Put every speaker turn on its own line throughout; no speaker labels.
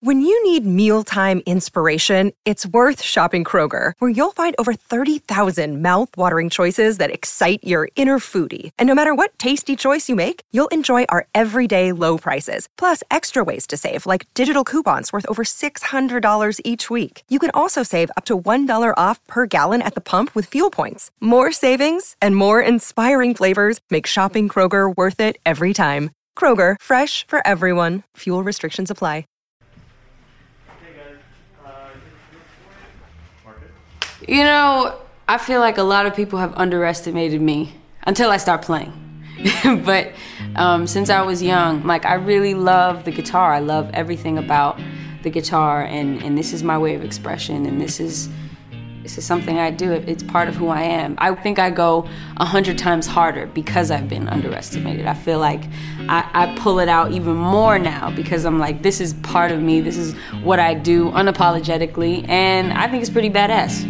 When you need mealtime inspiration, it's worth shopping Kroger, where you'll find over 30,000 mouth-watering choices that excite your inner foodie. And no matter what tasty choice you make, you'll enjoy our everyday low prices, plus extra ways to save, like digital coupons worth over $600 each week. You can also save up to $1 off per gallon at the pump with fuel points. More savings and more inspiring flavors make shopping Kroger worth it every time. Kroger, fresh for everyone. Fuel restrictions apply.
You know, I feel like a lot of people have underestimated me until I start playing. But since I was young, like, I really love the guitar. I love everything about the guitar, and this is my way of expression, and this is something I do. It's part of who I am. I think I go 100 times harder because I've been underestimated. I feel like I pull it out even more now because I'm like, this is part of me. This is what I do unapologetically, and I think it's pretty badass.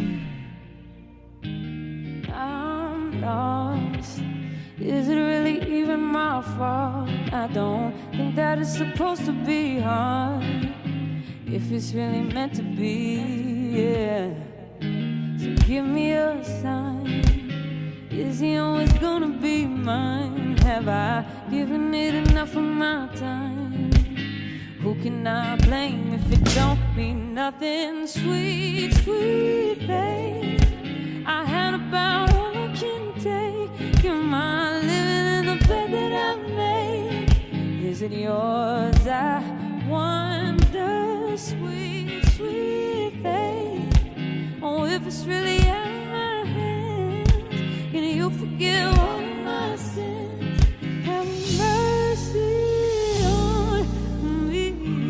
I'm lost. Is it really even my fault? I don't think that it's supposed to be hard. If it's really meant to be, yeah. So give me a sign. Is he always gonna be mine? Have I given it enough of my time? Who can I blame if it don't mean nothing? Sweet, sweet babe, I had about all I can take. You're my living in the bed that I made. Is it yours? I wonder, sweet, sweet babe. Oh, if it's really out of my hands, can you forgive all my sins? Have mercy on me.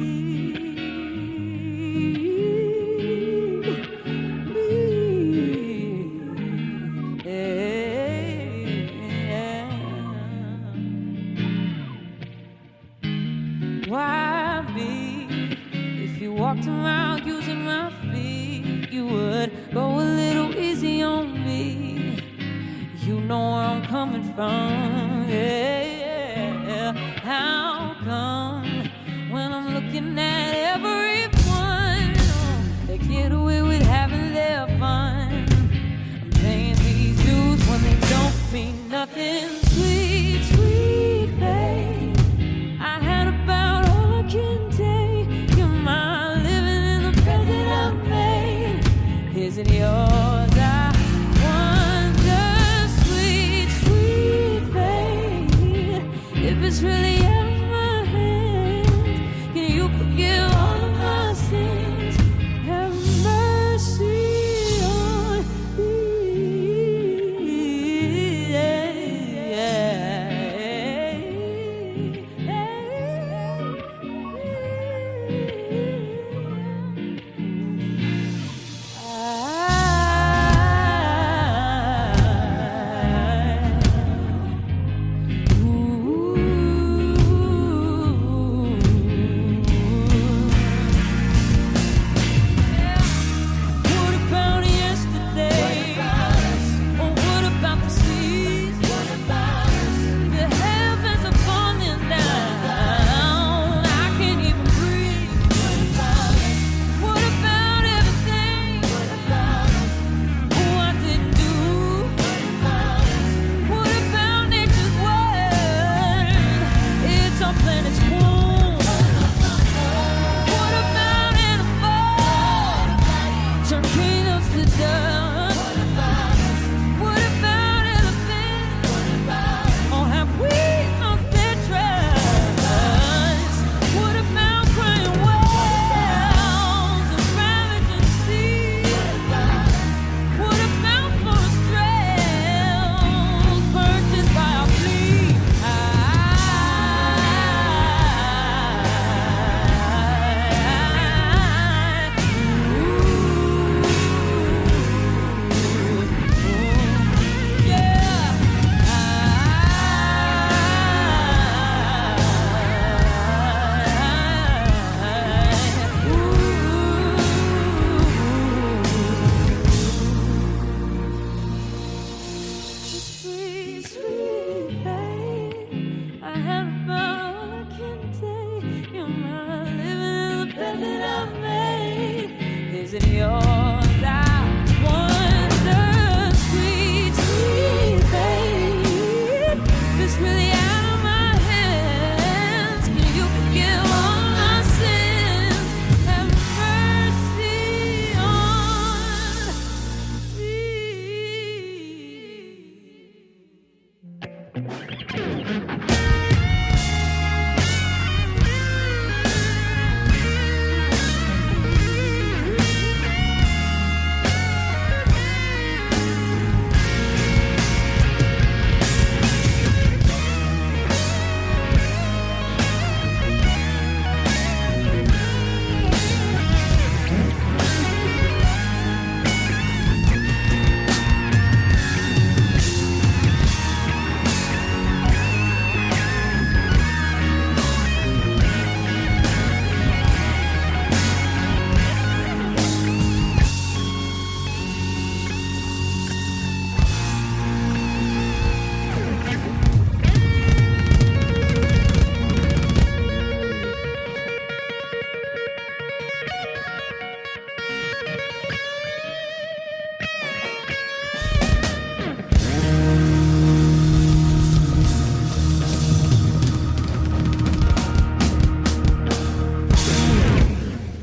Yeah. Why me? If you walked around using my feet, you would go a little easy on me. You know where I'm coming from, yeah. How come when I'm looking at everyone, they get away with having their fun? I'm paying these dues when they don't mean nothing. Sweet, sweet babe, I had about all I can take. You're my living in the bed that I made. Is it yours? I wonder, sweet, sweet babe, if it's really out of my hands, can you forgive all of my sins? Have mercy on me. Ooh.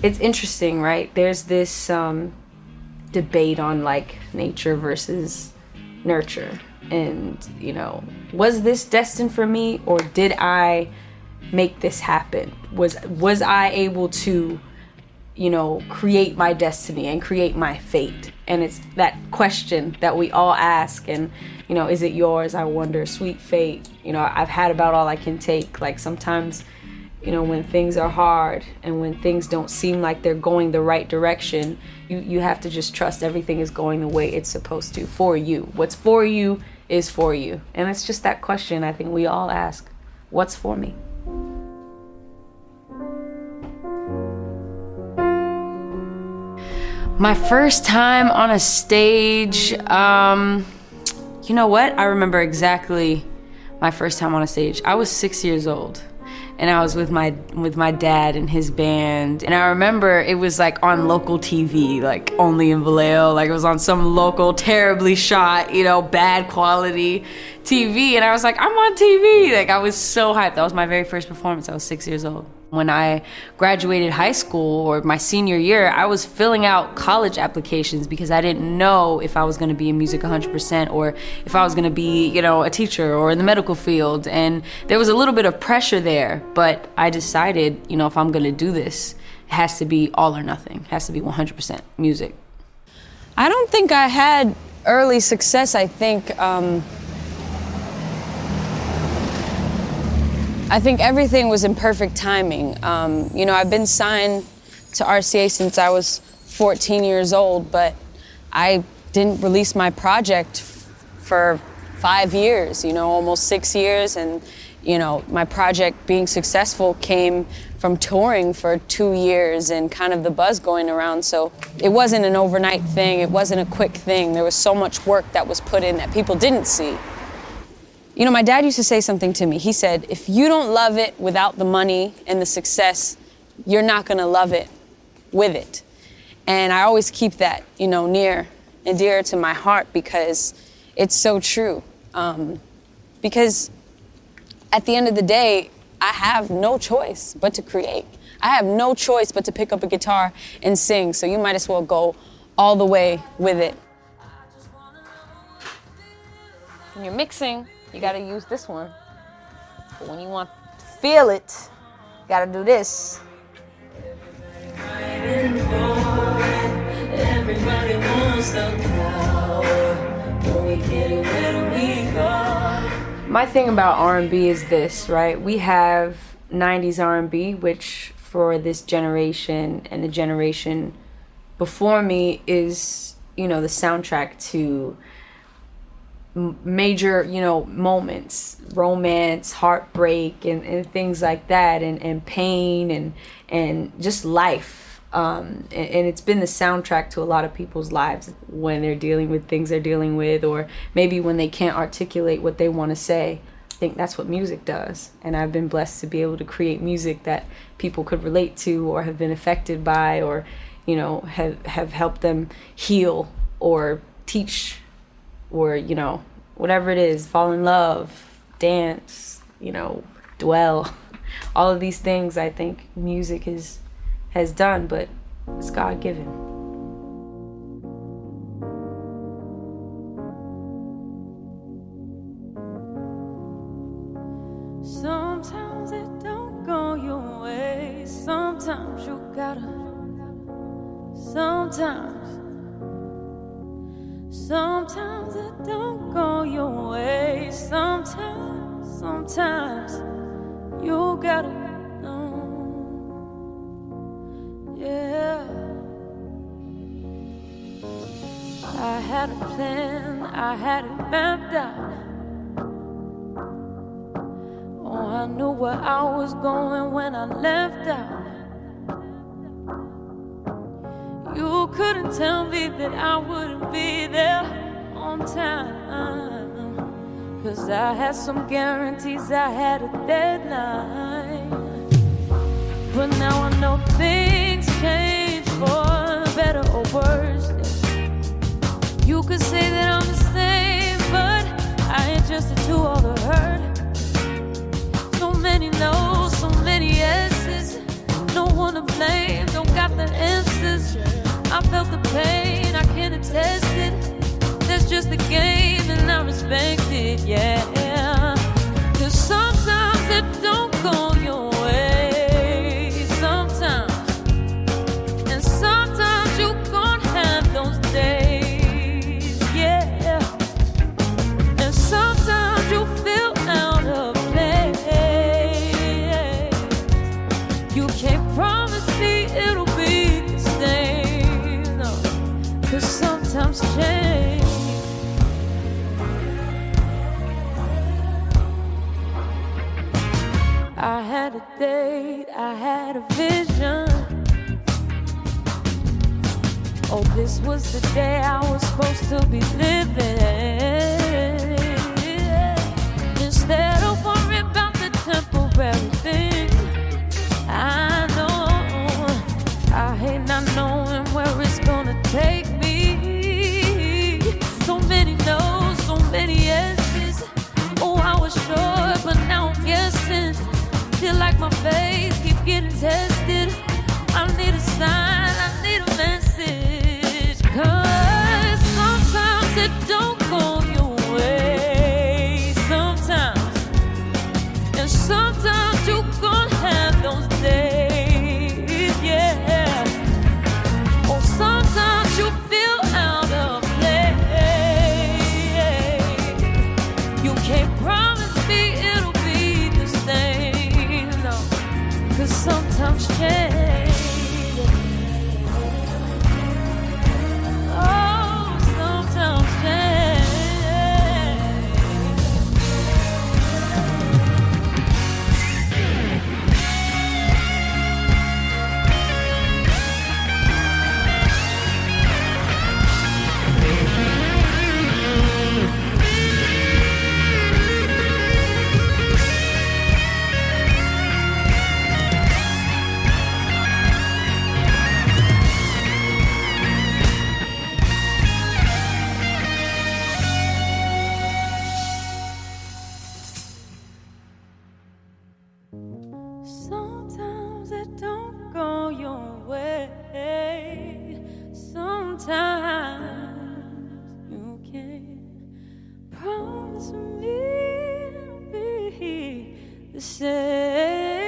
it's interesting, right? There's this debate on like nature versus nurture, and you know, was this destined for me, or did I make this happen? Was I able to, you know, create my destiny and create my fate? And it's that question that we all ask. And you know, is it yours? I wonder, sweet fate. You know, I've had about all I can take. Like sometimes, you know, when things are hard and when things don't seem like they're going the right direction, you have to just trust everything is going the way it's supposed to for you. What's for you is for you. And it's just that question I think we all ask. What's for me? My first time on a stage, you know what? I remember exactly my first time on a stage. I was 6 years old. And I was with my dad and his band. And I remember it was like on local TV, like only in Vallejo. Like it was on some local, terribly shot, you know, bad quality TV. And I was like, I'm on TV. Like I was so hyped. That was my very first performance. I was 6 years old. When I graduated high school, or my senior year, I was filling out college applications because I didn't know if I was going to be in music 100% or if I was going to be, you know, a teacher or in the medical field. And there was a little bit of pressure there, but I decided, you know, if I'm going to do this, it has to be all or nothing. It has to be 100% music.
I don't think I had early success. I think everything was in perfect timing. You know, I've been signed to RCA since I was 14 years old, but I didn't release my project for 5 years, you know, almost 6 years. And, you know, my project being successful came from touring for 2 years and kind of the buzz going around. So it wasn't an overnight thing. It wasn't a quick thing. There was so much work that was put in that people didn't see. You know, my dad used to say something to me. He said, if you don't love it without the money and the success, you're not gonna love it with it. And I always keep that, you know, near and dear to my heart because it's so true. Because at the end of the day, I have no choice but to create. I have no choice but to pick up a guitar and sing, so you might as well go all the way with it. When you're mixing, you gotta use this one. But when you want to feel it, you gotta do this.
Everybody wants the power. When we get it, where do we go?
My thing about R&B is this, right? We have 90s R&B, which for this generation and the generation before me is, you know, the soundtrack to major, you know, moments, romance, heartbreak, and things like that, and pain, and just life. And it's been the soundtrack to a lot of people's lives when they're dealing with things they're dealing with, or maybe when they can't articulate what they want to say. I think that's what music does. And I've been blessed to be able to create music that people could relate to or have been affected by, or, you know, have helped them heal or teach, or, you know, whatever it is, fall in love, dance, you know, dwell. All of these things I think music has done, but it's God-given.
Sometimes it don't go your way. Sometimes you gotta. Sometimes it don't go your way. Sometimes you gotta know. Yeah. I had a plan, I had it mapped out. Oh, I knew where I was going when I left out. You couldn't tell me that I wouldn't be there on time, 'cause I had some guarantees, I had a deadline. But now I know things change for better or worse. You could say that I'm the same, but I adjusted to all the hurt. So many no's, so many yeses. No one to blame, don't got got the answers. I felt the pain, I can't attest it. That's just the game and I respect it, yeah. Cause sometimes it don't go your way, sometimes. And sometimes you gon' have those days, yeah. And sometimes you feel out of place. You can't promise me it'll be the same, no. Cause sometimes change. I had a date, I had a vision. Oh, this was the day I was supposed to be living. Instead of worrying about the temporary thing, I know, I hate not knowing where it's gonna take me. So many no's, so many yeses. Oh, I was sure, but now I'm guessing. Feel like my faith keep getting tested. I need a sign, I need a message. Cause sometimes it don't go your way, sometimes. And sometimes you gon' have those days, yeah. Or sometimes you feel out of place. You can't promise me it'll be the same, no. Cause sometimes change. Oh, sometimes change. Sometimes it don't go your way. Sometimes you can't promise me it'll be the same.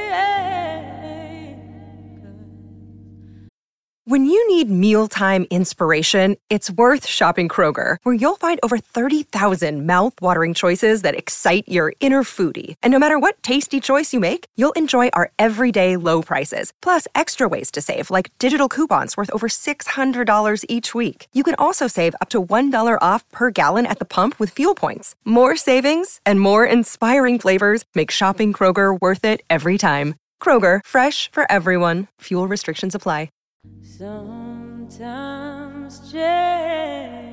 When you need mealtime inspiration, it's worth shopping Kroger, where you'll find over 30,000 mouth-watering choices that excite your inner foodie. And no matter what tasty choice you make, you'll enjoy our everyday low prices, plus extra ways to save, like digital coupons worth over $600 each week. You can also save up to $1 off per gallon at the pump with fuel points. More savings and more inspiring flavors make shopping Kroger worth it every time. Kroger, fresh for everyone. Fuel restrictions apply.
Sometimes change.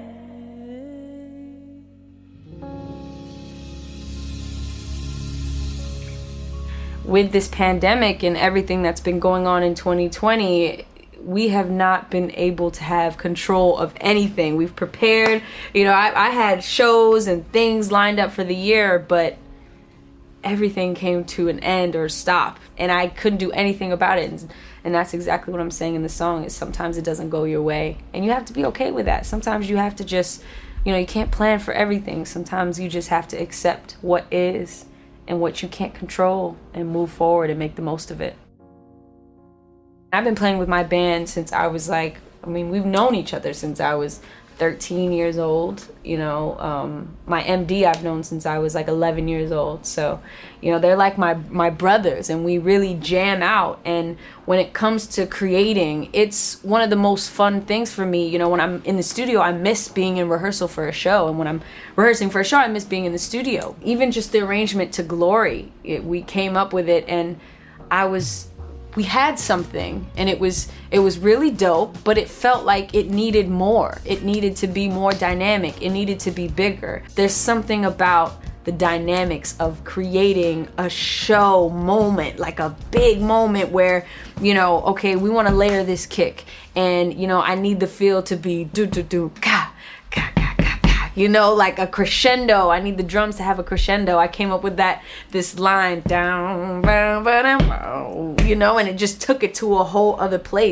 With this pandemic and everything that's been going on in 2020, we have not been able to have control of anything. We've prepared, I had shows and things lined up for the year, but everything came to an end or stop, and I couldn't do anything about it. And that's exactly what I'm saying in the song, is sometimes it doesn't go your way. And you have to be okay with that. Sometimes you have to just, you can't plan for everything. Sometimes you just have to accept what is and what you can't control and move forward and make the most of it. I've been playing with my band since I was we've known each other since I was 13 years old. My MD I've known since I was 11 years old. So, they're like my brothers, and we really jam out. And when it comes to creating, it's one of the most fun things for me. When I'm in the studio, I miss being in rehearsal for a show. And when I'm rehearsing for a show, I miss being in the studio. Even just the arrangement to Glory, we came up with it, and we had something, and it was really dope, but it felt like it needed more. It needed to be more dynamic. It needed to be bigger. There's something about the dynamics of creating a show moment, like a big moment where, okay, we want to layer this kick, and, I need the feel to be do-do-do, ka, ka, ka, ka, ka, like a crescendo. I need the drums to have a crescendo. I came up with this line, down, and it just took it to a whole other place.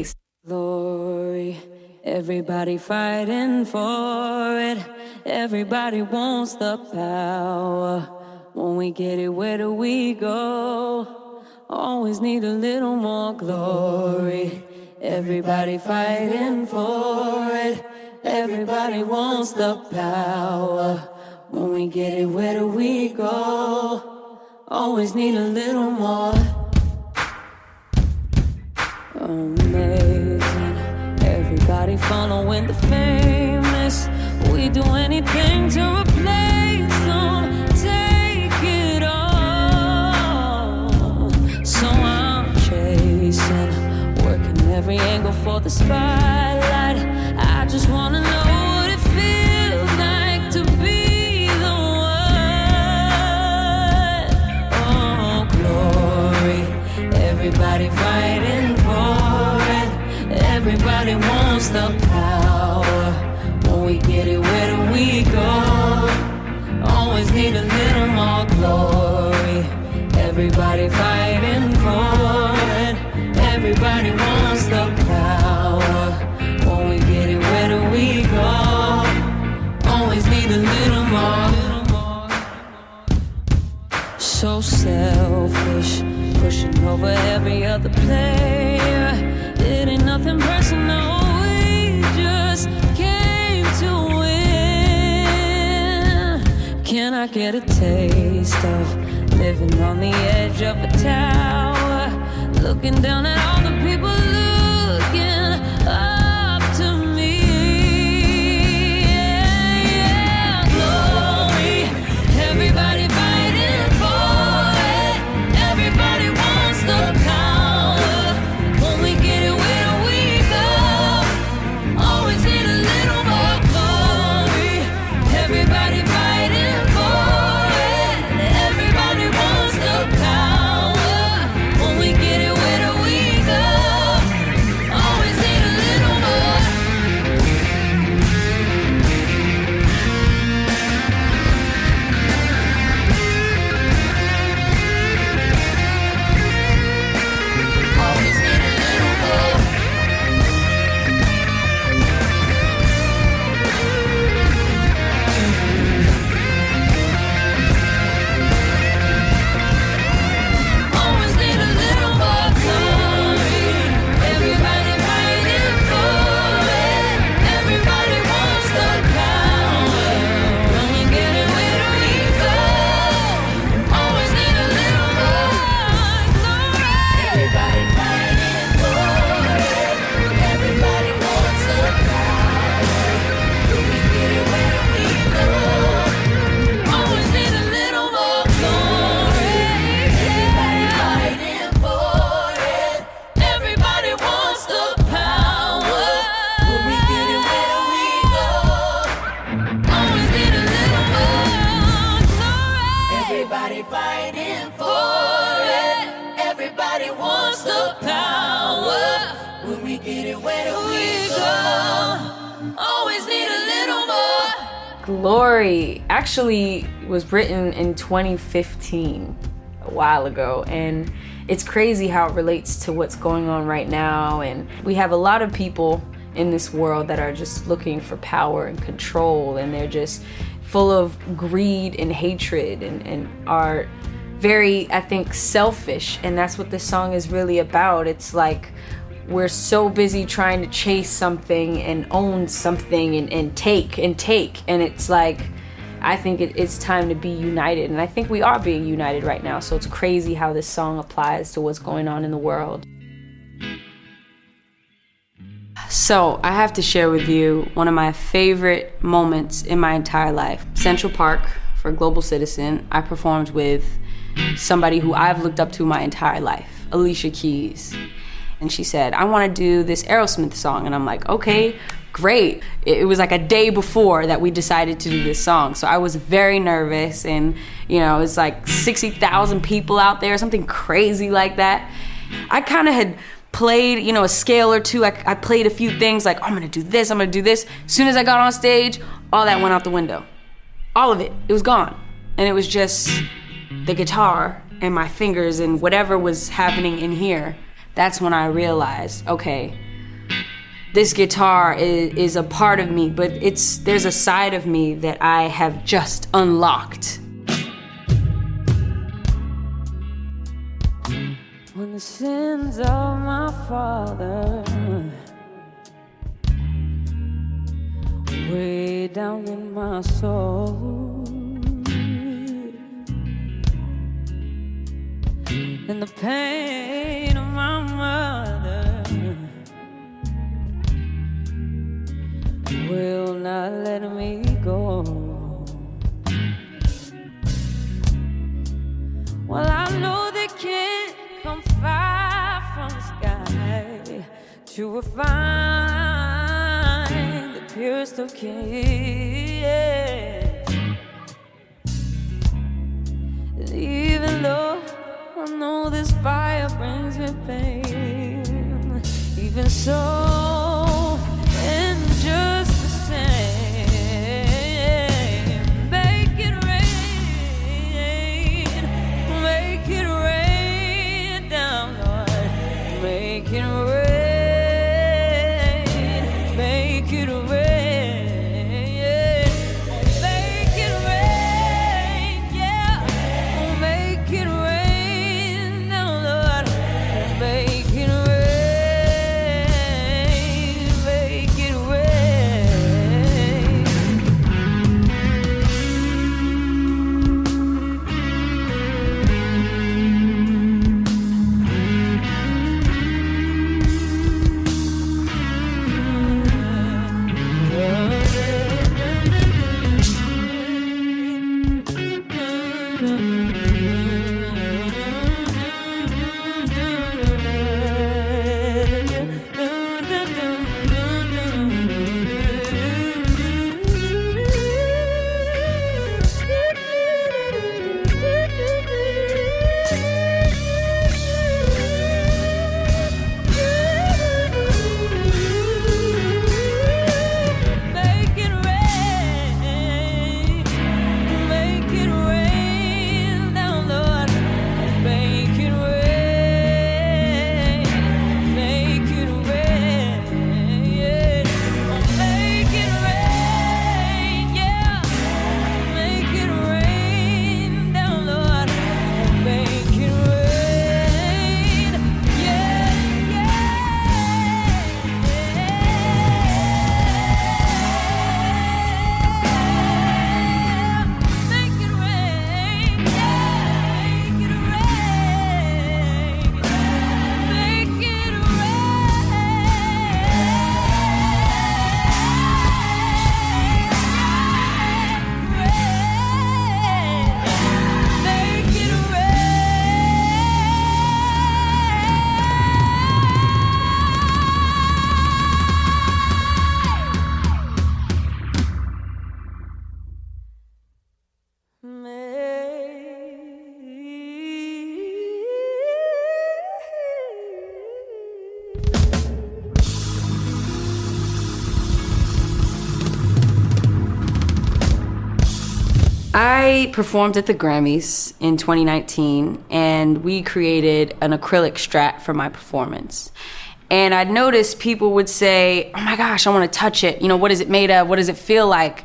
Glory, everybody fighting for it. Everybody wants the power. When we get it, where do we go? Always need a little more glory. Everybody fighting for it. Everybody wants the power. When we get it, where do we go? Always need a little more. Amazing. Everybody following the famous. We do anything to replace them. Take it all. So I'm chasing, working every angle for the spotlight. I just wanna know what it feels like to be the one. Oh, glory. Everybody fighting for it. Everybody wants the power. When we get it, where do we go? Always need a little more glory. Everybody fighting for it. Everybody wants the power. When we get it, where do we go? Always need a little more. So selfish, pushing over every other player. It ain't nothing personal, we just came to win. Can I get a taste of living on the edge of a tower, looking down at all the people looking up to me? Yeah, glory, everybody fighting for it. Everybody wants the power. When we get it, where do we go? Always need a little more glory. Everybody fighting for it. Everybody wants the power. When we get it, where do we go? Always need a little more. Always need a little more. Always need a little more glory. Everybody fighting for it. Everybody wants the power. When we get it, where do we go? Always need a little more glory. Everybody fighting for it. Everybody wants the power. When we get it, where do we go? Always need a little more glory. Everybody fighting for it. Everybody wants the power. When we get it, where do we go? Always need a little more glory. Everybody fighting for it. Everybody wants the power. When we get it, where do we go? Always need a little more.
Glory actually was written in 2015, a while ago, and it's crazy how it relates to what's going on right now. And we have a lot of people in this world that are just looking for power and control, and they're just full of greed and hatred and are very, I think, selfish. And that's what this song is really about. It's like we're so busy trying to chase something and own something and take. And it's like, I think it's time to be united. And I think we are being united right now. So it's crazy how this song applies to what's going on in the world. So I have to share with you one of my favorite moments in my entire life. Central Park for Global Citizen, I performed with somebody who I've looked up to my entire life, Alicia Keys. And she said, I want to do this Aerosmith song. And I'm like, okay, great. It was like a day before that we decided to do this song. So I was very nervous, and you know, it's like 60,000 people out there, something crazy like that. I kind of had played, you know, a scale or two. I played a few things like, I'm gonna do this, I'm gonna do this. As soon as I got on stage, all that went out the window. All of it, it was gone. And it was just the guitar and my fingers and whatever was happening in here. That's when I realized, okay, this guitar is a part of me, but there's a side of me that I have just unlocked.
When the sins of my father way down in my soul, and the pain of my mother will not let me go. Well, I know they can't come far from the sky to refine the purest of kids. And even though I know this fire brings me pain, even so, and just the same, make it rain down, Lord, make it rain, make it rain.
I performed at the Grammys in 2019, and we created an acrylic Strat for my performance. And I'd noticed people would say, oh my gosh, I want to touch it. You know, what is it made of? What does it feel like?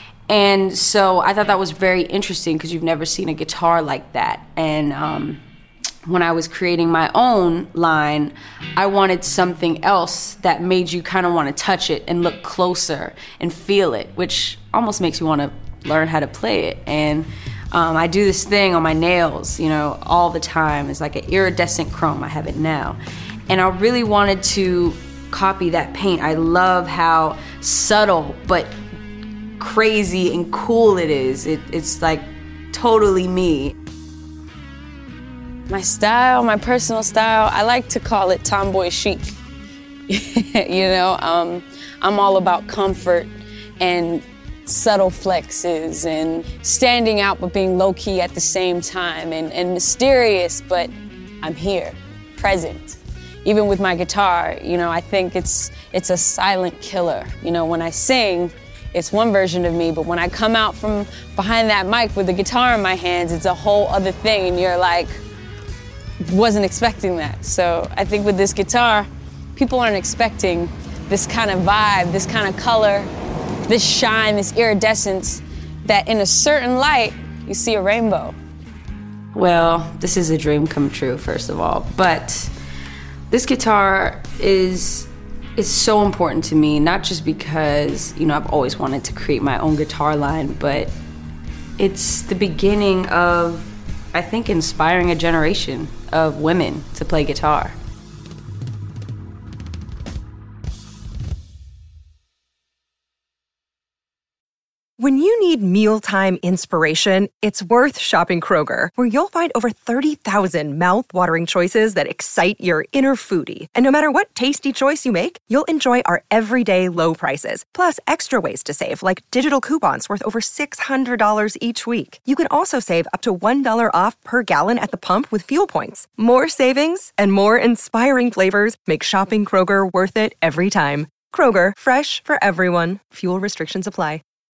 And so I thought that was very interesting because you've never seen a guitar like that. And when I was creating my own line, I wanted something else that made you kind of want to touch it and look closer and feel it, which almost makes you want to learn how to play it. And I do this thing on my nails, you know, all the time. It's like an iridescent chrome. I have it now. And I really wanted to copy that paint. I love how subtle but crazy and cool it is. It's like totally me.
My style, my personal style, I like to call it tomboy chic. You know, I'm all about comfort and subtle flexes and standing out but being low-key at the same time, and mysterious, but I'm here, present. Even with my guitar, you know, I think it's a silent killer. You know, when I sing, it's one version of me, but when I come out from behind that mic with the guitar in my hands, it's a whole other thing, and you're like, wasn't expecting that. So I think with this guitar, people aren't expecting this kind of vibe, this kind of color, this shine, this iridescence, that in a certain light, you see a rainbow.
Well, this is a dream come true, first of all. But this guitar is so important to me, not just because, I've always wanted to create my own guitar line, but it's the beginning of, I think, inspiring a generation of women to play guitar.
When you need mealtime inspiration, it's worth shopping Kroger, where you'll find over 30,000 mouth-watering choices that excite your inner foodie. And no matter what tasty choice you make, you'll enjoy our everyday low prices, plus extra ways to save, like digital coupons worth over $600 each week. You can also save up to $1 off per gallon at the pump with fuel points. More savings and more inspiring flavors make shopping Kroger worth it every time. Kroger, fresh for everyone. Fuel restrictions apply.